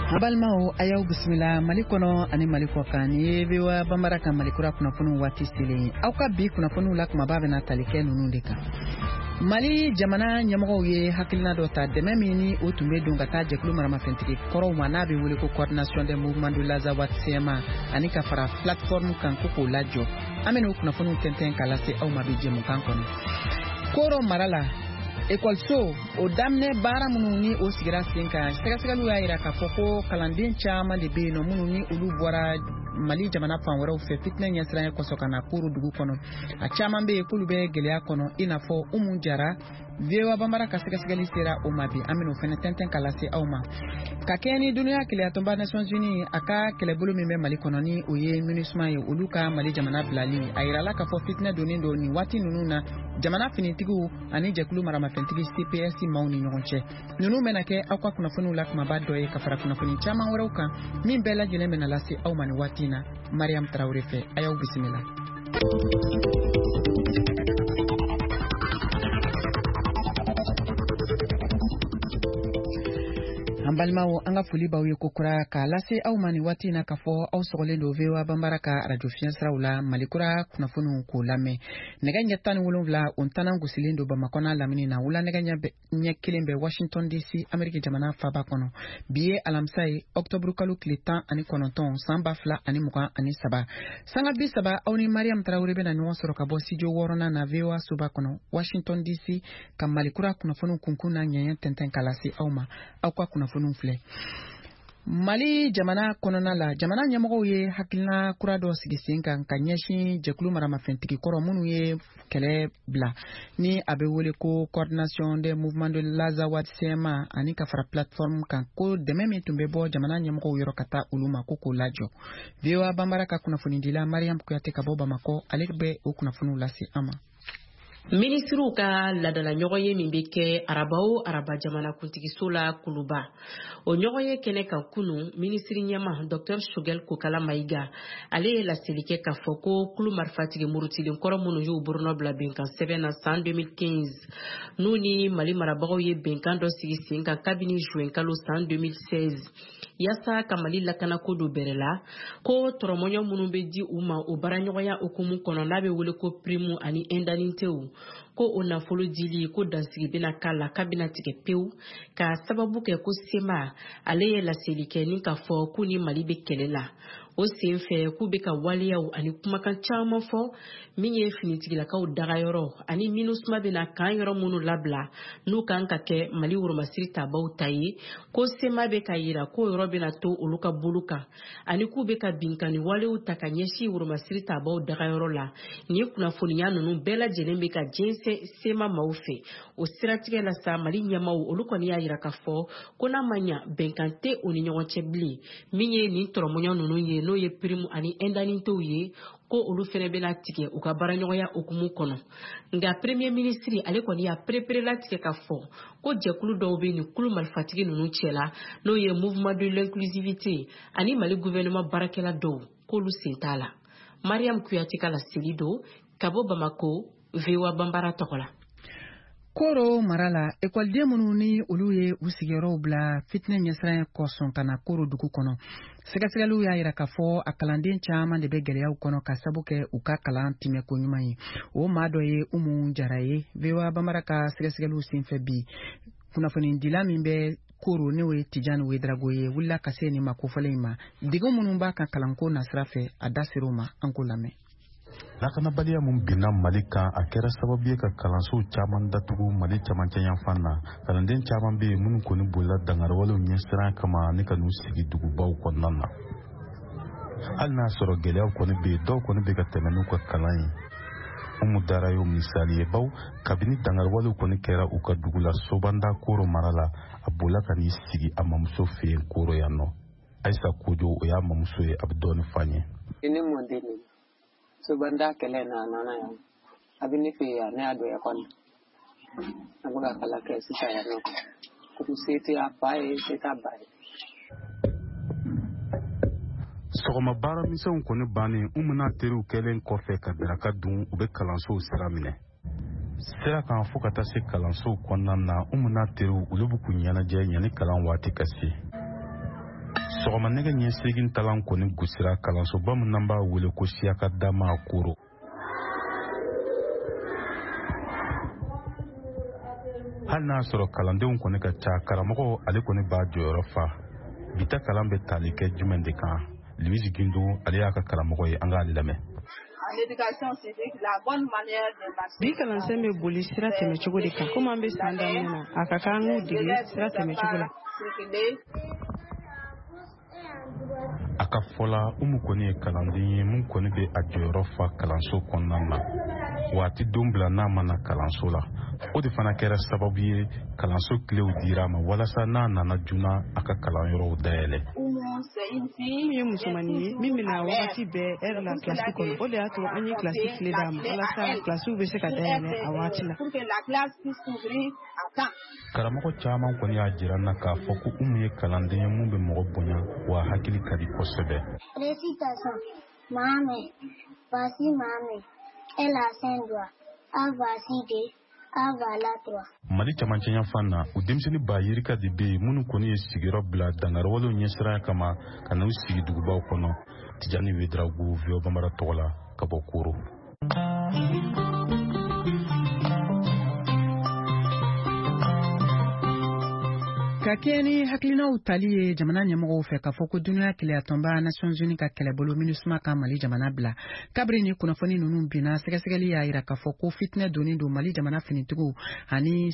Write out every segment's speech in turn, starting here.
Abalmao ayaw bismillah malikono ani maliko kan yebewa bambara kan malikura kunafunu wati sile auka bi kunafunu la kuma babena talike nunu de kan Mali jamana nyamɔgɔw ye hakilina dɔ ta dɛmɛ min ni o tun bɛ don ka taa jɛkulu maramafɛntigi kɔrɔw ma n'a bɛ wele ko coordination des mouvements de Lazawat CMA ani ka fara plateforme kan ko k'o lajɔ an bɛ n'o kunnafoniw tɛntɛn k'a lase aw ma bi jɛmukan kɔnɔ Koro mara la ekɔliso o daminɛ baara minnu ni o sigira sen kan sɛgɛsɛgɛliw y'a jira k'a fɔ ko kalanden caman de bɛ yen nɔ minnu ni olu bɔra Mali jamana fan wɛrɛw fɛ fitinɛ ɲɛsiranya kɔsɔ ka na Koro dugu kɔnɔ a caman bɛ yen k'olu bɛ gɛlɛya kɔnɔ i n'a fɔ Umu Jara VOA Bambara ka sɛgɛsɛgɛli sera o ma bi an bɛ n'o fana tɛntɛn k'a lase aw ma ka kɛ ni dunuya kɛlɛyatɔnba Nations Unies a ka kɛlɛbolo min bɛ Mali kɔnɔ ni o ye MINUSMA ye olu ka Mali jamana bilali a yirala k'a fɔ fitinɛ donnen don nin waati ninnu na jamana finitigiw ani jɛkulu maramafɛntigi CPS maaw ni ɲɔgɔn cɛ ninnu bɛna kɛ aw ka kunnafoniw la kumaba dɔ ye ka fara kunnafoni caman wɛrɛw kan min bɛɛ lajɛlen bɛna lase aw ma ni waati na Mariam Traoré fɛ a y'aw bisimila an balimaw an ka foli b'aw ye kokura k'a lase aw ma ni waati na k'a fɔ aw sɔgɔlen don VOA Bambara ka radio fiɲɛsiraw la Malikura kunnafoniw k'o lamɛn nɛgɛ ɲɛ 17 o ntanan gosilen don Bamakɔ n'a lamini na wula nɛgɛ ɲɛ kelen bɛ Washington DC Amérique jamana faaba kɔnɔ bi ye alamisa ye octobre kalo tile 19 san 2023 sanga 30 aw ni Mariam Traoré bɛna ɲɔgɔn sɔrɔ ka bɔ studio 6nan na VOA soba kɔnɔ Washington DC ka Malikura kunnafoniw kunkun na ɲɛɲɛ tɛntɛn k'a lase aw ma aw ka kunnafoniw filɛ Mali jamana kɔnɔna la jamana ɲɛmɔgɔw ye hakilina kura dɔ sigi sen kan ka ɲɛsin jɛkulu maramafɛntigi kɔrɔ minnu ye kɛlɛ bila ni a bɛ wele ko coordination des mouvements de Lazawat CMA ani ka fara plateforme kan ko dɛmɛ min tun bɛ bɔ jamana ɲɛmɔgɔw yɔrɔ ka taa olu ma ko k'o lajɔ VOA Bambara ka kunnafonidila Mariam Kuyate ka bɔ Bamakɔ ale bɛ o kunnafoniw lase an ma Ministru ka ladala ɲɔgɔn ye min bɛ kɛ araba o araba jamana kuntigiso la Kuluba o ɲɔgɔn ye kɛnɛ kan kunu ministri ɲɛma Dr Shogel Kokala Mayiga ale ye laseli kɛ k'a fɔ ko kulu marifatigi murutilen kɔrɔ minnu y'u burunɔ bila bɛnkan sɛbɛn na san 2015 n'u ni Mali marabagaw ye bɛnkan dɔ sigi sen kan kabini juin kalo san 2016 yasa ka Mali lakana ko do bɛrɛ la ko tɔrɔmɔɲɔ minnu bɛ di u ma o baaraɲɔgɔnya okumu kɔnɔ n'a bɛ wele ko primu ani indemnitew ko o nafolo dili ko dansigi bɛna k'a la k'a bɛna tigɛ pewu ka sababu kɛ ko sema ale ye laseli kɛ ni k'a fɔ k'u ni Mali bɛ kɛlɛ la o sen fɛ k'u bɛ ka waliyaw ani kumakan caman fɔ min ye finitigilakaw dagayɔrɔ ani MINUSMA bɛna kan yɔrɔ minnu labila n'u kan ka kɛ Mali woromasiri tabaw ta ye ko sema bɛ ka yira ko yɔrɔ bɛna to olu ka bolo kan ani k'u bɛ ka binkani walew ta ka ɲɛsin woromasiri tabaw dagayɔrɔ la ni kunnafoniya ninnu bɛɛ lajɛlen bɛ ka jɛnsɛ sema maaw fɛ o siratigɛ la sa Mali ɲɛmaw olu kɔni y'a yira k'a fɔ ko n'a ma ɲa bɛnkan tɛ o ni ɲɔgɔn cɛ bilen min ye nin tɔrɔmɔɲɔ ninnu ye n'o ye primu ani indemnitew ye ko olu fɛnɛ bɛna tigɛ u ka baaraɲɔgɔnya okumu kɔnɔ nka premier ministre ale kɔni y'a perepere tigɛ k'a fɔ ko jɛkulu dɔw bɛ nin kulu marifatigi ninnu cɛla n'o ye mouvement de l'inclusivité ani Mali gouvernement baarakɛla dɔw k'olu sen t'a la Mariam Kuyate ka laseli don ka bɔ Bamako VOA Bambara tɔgɔ la Koro mara la ekɔliden minnu ni olu ye u sigiyɔrɔw bila fitinɛ ɲɛsiranya kɔsɔn ka na Koro dugu kɔnɔ sɛgɛsɛgɛliw y'a jira k'a fɔ a kalanden caman de bɛ gɛlɛyaw kɔnɔ ka sabu kɛ u ka kalan timɛko ɲuman ye o maa dɔ ye Umu Jara ye VOA Bambara ka sɛgɛsɛgɛliw senfɛ bi kunnafonidila min bɛ Koro n'o ye Tijani Wedrago ye wulila ka se nin ma kofɔlen in ma degun minnu b'a kan kalanko nasira fɛ a da ser'o ma an k'o lamɛn lakanabaliya mun binna Mali kan a kɛra sababu ye ka kalansow caman datugu Mali camancɛ yanfan na kalanden caman bɛ yen minnu kɔni bolila dangarewalew ɲɛsiran kama ni ka n'u sigi dugubaw kɔnɔna na hali n'a sɔrɔ gɛlɛyaw kɔni bɛ yen dɔw kɔni bɛ ka tɛmɛ n'u ka kalan ye Umu Dara y'o misali ye baw kabini dangarewalew kɔni kɛra u ka dugu la Sobanda Koro mara la a bolila ka n'i sigi a mamuso fɛ yen Koro yan nɔ Ayisa Kojo o y'a mamuso ye a bɛ dɔɔni f'an ye Sobanda kɛlɛ na nana yan a bɛ ne fɛ yan ne y'a don ekɔli a bɛ ka kalan kɛ sisan yan nɔ ko se tɛ a ba ye se t'a ba ye sɔgɔma baara misɛnw kɔni bannen Umu n'a teriw kɛlen kɔfɛ ka daraka dun u bɛ kalansow sira minɛ sira kan fo ka taa se kalansow kɔnɔna na Umu n'a teriw olu bɛ k'u ɲɛnajɛ yanni kalan waati ka se sɔgɔma nɛgɛ ɲɛ 8 talan kɔni gosira kalansoba min n'an b'a wele ko Siyaka Dama Koro. hali n'a sɔrɔ kalandenw kɔni ka ca, karamɔgɔ ale kɔni b'a jɔyɔrɔ fa. Bita kalan bɛ tali kɛ jumɛn de kan? Louise Gindo ale y'a ka karamɔgɔ ye, an k'ale lamɛn. Bi kalansen bɛ boli sira tɛmɛcogo de kan, komi an bɛ san daminɛ na, a ka kan k'u dege sira tɛmɛcogo la. A ka fɔla Umu kɔni ye kalanden ye mun kɔni bɛ a jɔyɔrɔ fa kalanso kɔnɔna na. Waati don bila n'a mana kalanso la. O de fana kɛra sababu ye kalanso kilew dira ma walasa n'a nana joona a ka kalanyɔrɔw dayɛlɛ. Min ye musomanin ye min bɛna wagati bɛɛ heure la kilasi kɔnɔ. O de y'a to an ye kilasi tile d'a ma walasa kilasiw bɛ se ka dayɛlɛ a waati la. Karamɔgɔ caman kɔni y'a jira na k'a fɔ ko Umu ye kalanden ye mun bɛ mɔgɔ bonya wa hakili ka di kosɛbɛ. Récitation. Maame, voici maame. Elle a 5 doigts. A voici 2. A voilà 3. Mali camancɛ yanfan na u denmisɛnnin ba yirika de bɛ yen minnu kɔni ye sigiyɔrɔ bila dangarewalew ɲɛsiranya kama ka n'u sigi dugubaw kɔnɔ. Tijani Wedragu, VOA Bambara tɔgɔ la ka bɔ Koro. ka kɛ ni hakilinaw tali ye jamana ɲɛmɔgɔw fɛ k'a fɔ ko dunuya kɛlɛya tɔnba Nations Unies ka kɛlɛbolo MINUSMA ka Mali jamana bila. Kabiri ni kunnafoni ninnu binna, sɛgɛsɛgɛli y'a jira k'a fɔ ko fitinɛ donnen don Mali jamana finitigiw ani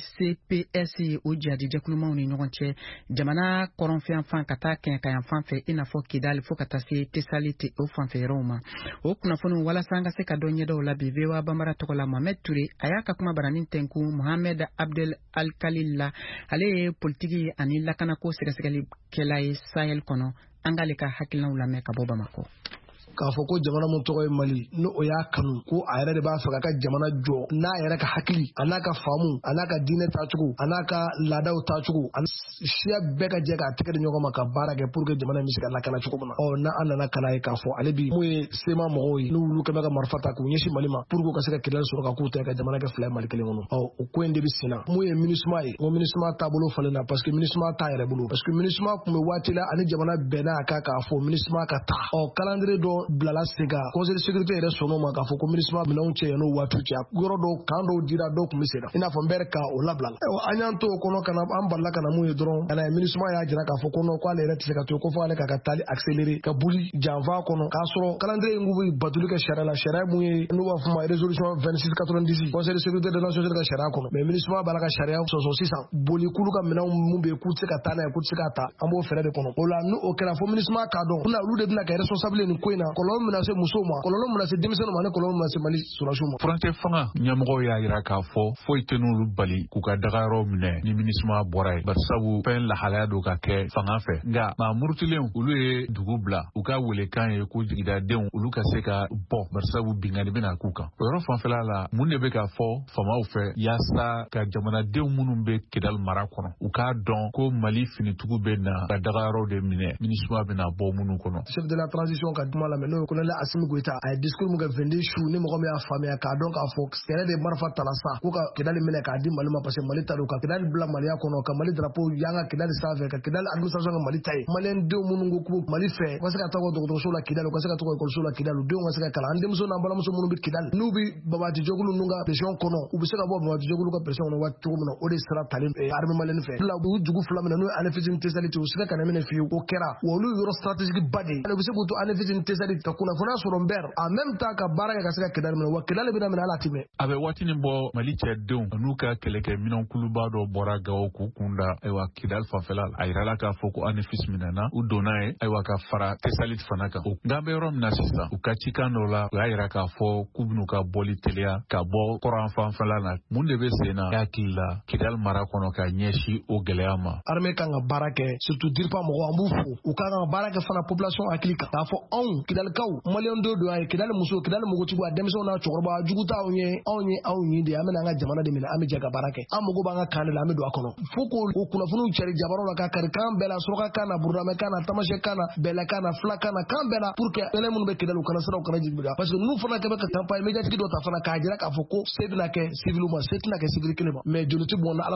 CPS o jadijɛkulumaw ni ɲɔgɔn cɛ. Jamana kɔrɔnfɛyanfan ka taa kɛɲɛkayanfan fɛ i n'a fɔ Kidali fo ka taa se Tesalite o fanfɛ yɔrɔw ma. O kunnafoni walasa an ka se ka dɔ ɲɛdɔw la bi VOA Bambara tɔgɔ la Mohamed Touré a y'a ka kuma baranin tɛnku Mohamed Abdel Alkalil la. Ale ye politiki ani lakanako sɛgɛsɛgɛlikɛla ye Sahel kɔnɔ. An k'ale ka hakilinaw lamɛn ka bɔ Bamako. K'a fɔ ko jamana mun tɔgɔ ye Mali no o y'a kanu ko a yɛrɛ de b'a fɛ ka jamana jɔ n'a yɛrɛ ka hakili a n'a ka faamu a n'a ka diinɛ tacogo a n'a ka laadaw tacogo ani siya bɛɛ ka jɛ k'a tɛgɛ di ɲɔgɔn ma ka baara kɛ pour que jamana in bɛ se ka lakana cogo min na. Na an nana kana ye k'a fɔ ale bi mun ye sema mɔgɔw ye n'olu kɛmɛ ka marifa ta k'u ɲɛsin Mali ma pour que ka se ka Kidali sɔrɔ ka k'u ta ka jamana kɛ fila Mali kelen kɔnɔ. O ko in de bi senna mun ye MINUSMA ye o MINUSMA taabolo falen na parce que MINUSMA t'a yɛrɛ bolo parce que MINUSMA kun bɛ waati la ani jamana bɛnna a kan k'a fɔ MINUSMA ka taa calendrier dɔ bilala sen kan Conseil de sécurité yɛrɛ sɔnna ma k'a fɔ ko MINUSMA minɛnw cɛ n'o waati cɛ yɔrɔ dɔw kan dɔw dira dɔw kun bɛ senna i n'a fɔ Mbɛrɛ ka o labila an y'an to o kɔnɔ kana an balila kana mun ye dɔrɔn kana MINUSMA y'a jira k'a fɔ ko non ko ale yɛrɛ tɛ se ka to ko fɔ ale ka taali accélérer ka boli janfa kɔnɔ k'a sɔrɔ calendrier in bɛ batuli kɛ sariya la sariya mun ye n'u b'a fɔ ma résolution 2690 Conseil de sécurité des Nations Unies ka sariya kɔnɔ mais MINUSMA b'a la ka sariya sɔsɔ sisan boli kulu ka minɛnw mun bɛ k'u tɛ se ka taa n'a ye k'u tɛ se ka ta an b'o fɛɛrɛ de kɔnɔ o la n'o kɛra fo MINUSMA k'a dɔn olu de bɛna kɛ responsable nin ko in na kɔlɔlɔ min na se musow ma kɔlɔlɔ min na se denmisɛnninw ma ani kɔlɔlɔ min na se Mali sɔrɔsiw ma. Furancɛ fanga ɲɛmɔgɔw y'a jira k'a fɔ foyi tɛ n'olu bali k'u ka dagayɔrɔ minɛ ni MINUSMA bɔra ye bari sabu fɛn lahalaya don ka kɛ fanga fɛ nka maa murutilenw olu ye dugu bila u ka welekan ye ko jigidadenw olu ka se ka bɔ bari sabu bingani bɛna k'u kan o yɔrɔ fanfɛla la mun de bɛ ka fɔ famaw fɛ yaasa ka jamanadenw minnu bɛ Kidali mara kɔnɔ u k'a dɔn ko Mali finitigiw bɛ na ka dagayɔrɔw de minɛ MINUSMA bɛna bɔ minnu kɔnɔ. Chef de la transition ka kuma la mais n'o ye colonel Assimi Goïta a ye discours mun kɛ 22 su ni mɔgɔ min y'a faamuya k'a dɔn k'a fɔ sɛnɛ de marifa tala sa ko ka Kidali minɛ k'a di Mali ma parce que Mali ta don ka Kidali bila Maliya kɔnɔ ka Mali drapeau yanga Kidali sanfɛ ka Kidali administration ka Mali ta ye Malien denw minnu ko k'u Mali fɛ u ka se ka taa dɔgɔtɔrɔso la Kidali u ka se ka taa école la Kidali denw ka se ka kalan an denmuso n'an balimamuso minnu bɛ Kidali n'u bɛ Babati Jokulu ninnu ka pression kɔnɔ u bɛ se ka bɔ Babati Jokulu ka pression kɔnɔ waati cogo min na o de sera talen armée malienne fɛ la u dugu fila min na n'o ye Anefisini Tesalite u se ka minɛ fiyewu o kɛra wa olu yɔrɔ stratégique ba de u bɛ se k'u to Anefisini Tesalite ka kunnafoniya sɔrɔ Mbɛrɛ en même temps ka baara kɛ ka se ka Kidali minɛ wa Kidali bɛna minɛ ala timɛ. A bɛ waatinin bɔ Mali cɛdenw n'u ka kɛlɛkɛminɛn kuluba dɔ bɔra Gawo k'u kunda ayiwa Kidali fanfɛla la a yirala k'a fɔ ko Anefis minɛna u donna ye ayiwa ka fara Tesalite fana kan nka an bɛ yɔrɔ min na sisan u ka cikan dɔw la u y'a yira k'a fɔ k'u bɛn'u ka bɔli teliya ka bɔ kɔrɔn fanfɛla la mun de bɛ sen na hakili la Kidali mara kɔnɔ ka ɲɛsin o gɛlɛya ma. Armée kan ka baara kɛ surtout DIRPA mɔgɔw an b'u fo u kan ka baara kɛ fana population hakili kan k'a fɔ anw Kidalikaw Malien dɔw don a ye Kidali muso Kidali mogotigiw a denmisɛnw n'a cɛkɔrɔba jugu t'anw ye anw ye de an bɛna an ka jamana de minɛ an bɛ jɛ ka baara kɛ an mago b'an ka kan de la an bɛ don a kɔnɔ fo k'o kunnafoniw cɛri jabaraw la ka kari kan bɛɛ la Surakakan na Burudamɛkan na Tamasɛkan na Bɛlɛkan na Fulakan na kan bɛɛ la pour que fɛnɛ minnu bɛ Kidali u kana siran u kana jigin parce que n'u fana kɛ bɛ ka campagne médiatique dɔ ta fana k'a jira k'a fɔ ko se bɛna kɛ civil ma se tɛna kɛ civil kelen ma mais joli tɛ bɔn